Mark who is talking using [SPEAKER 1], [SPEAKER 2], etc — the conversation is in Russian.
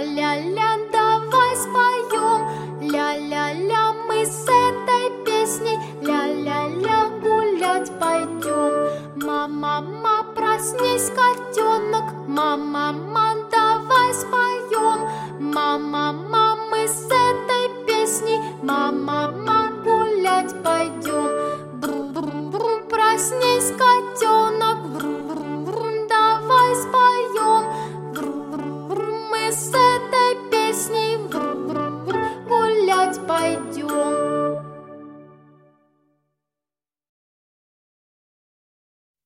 [SPEAKER 1] Ля-ля-ля, давай споем. Ля-ля-ля, мы с этой песней ля-ля-ля гулять пойдем. Ма-ма-ма, проснись, котенок, ма-ма-ма, давай споем. Ма-ма-ма, мы с этой песней, мама.